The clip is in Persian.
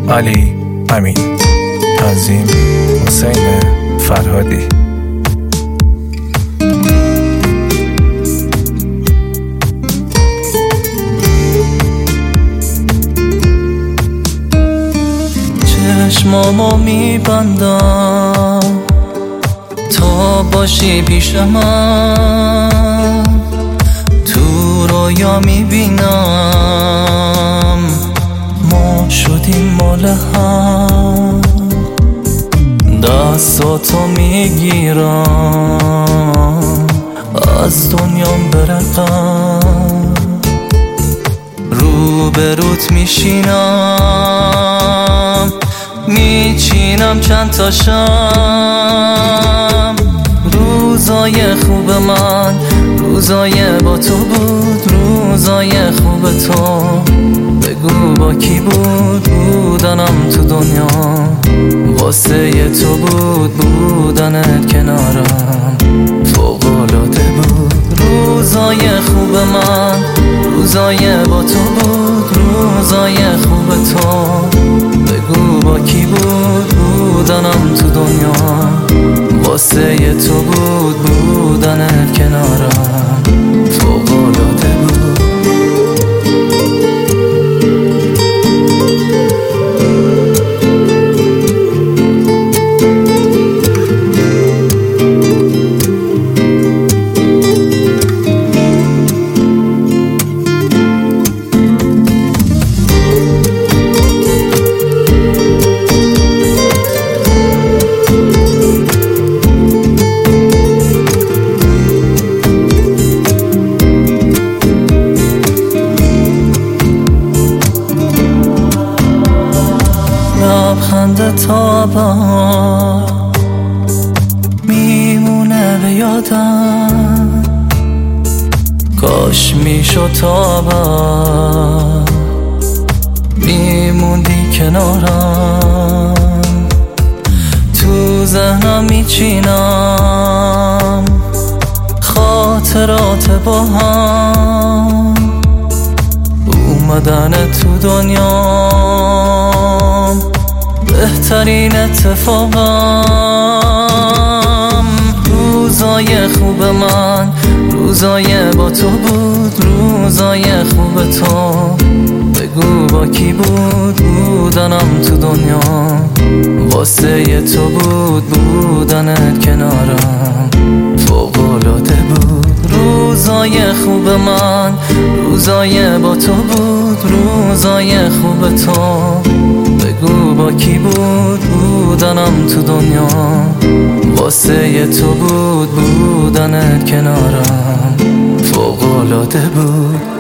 علی امین. تنظیم حسین فرهادی. چشمامو میبندم تا باشی پیش من، تو رویا میبینم ما شدیم مال هم. دستاتو میگیرم از دنیام برقم، روبروت میشینم میچینم چند تا شم. روزای خوب من روزای با تو بود، روزای خوب تو بگو با کی بود. بودنم تو دنیا واسه تو بود، بودنت کنارم فوق‌العاده بود. روزای خوب من روزای با تو بود، روزای خوب تو بگو با کی بود. بودنم تو دنیا واسه تو بود، بودنت کنارم فوق‌العاده بود. لبخند تا بهار میمونه به یادم، کاش میشد تا بعد میموندی کنارم. تو ذهنم میچینم خاطرات با هم، اومدن تو دنیام بهترین اتفاقم. روزای خوب من روزای با تو بود، روزای خوب تو بگو با کی بود. بودنم تو دنیا واسه تو بود، بودنت کنارم فوق‌العاده بود. روزای خوب من روزای با تو بود، روزای خوب تو بگو با کی بود. بودنم تو دنیا واسه تو بود، بودنت کنارم فوق‌العاده بود.